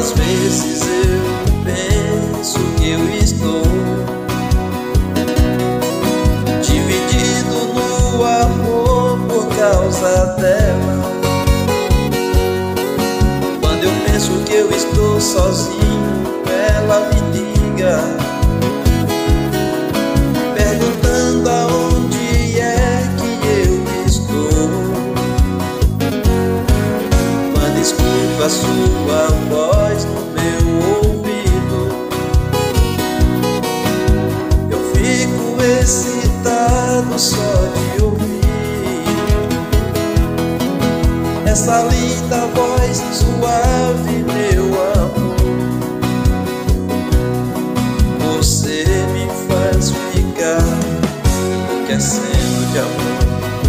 Às vezes eu penso que eu estou dividido no amor por causa dela. Quando eu penso que eu estou sozinho, ela me liga perguntando aonde é que eu estou. Quando escuto a sua voz no meu ouvido, eu fico excitado só de ouvir essa linda voz suave, meu amor. Você me faz ficar enlouquecendo de amor.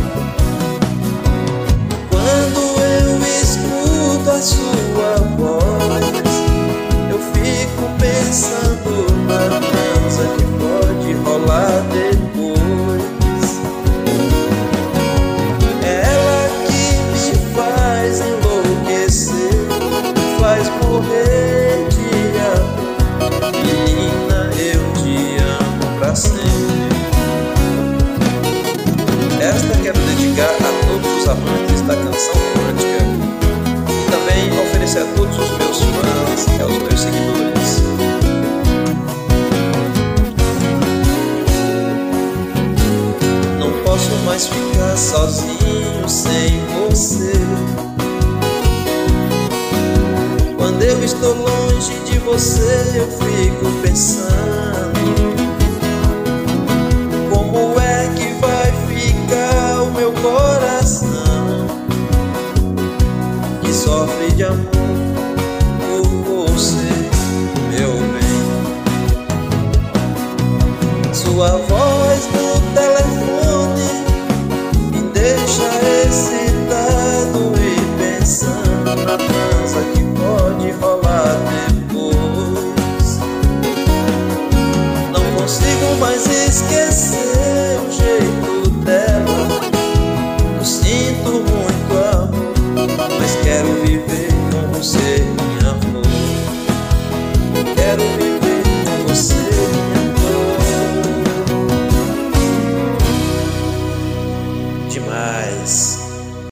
Quando eu escuto a sua voz, eu fico pensando na dança que pode rolar depois. Ela que me faz enlouquecer, me faz morrer de amor. Menina, eu te amo pra sempre. Esta quero dedicar a todos os amantes da canção romântica e também oferecer a todos os meus fãs e aos meus seguidores. Não posso mais ficar sozinho sem você. Quando eu estou longe de você, eu fico pensando como é que vai ficar o meu coração que sofre de amor.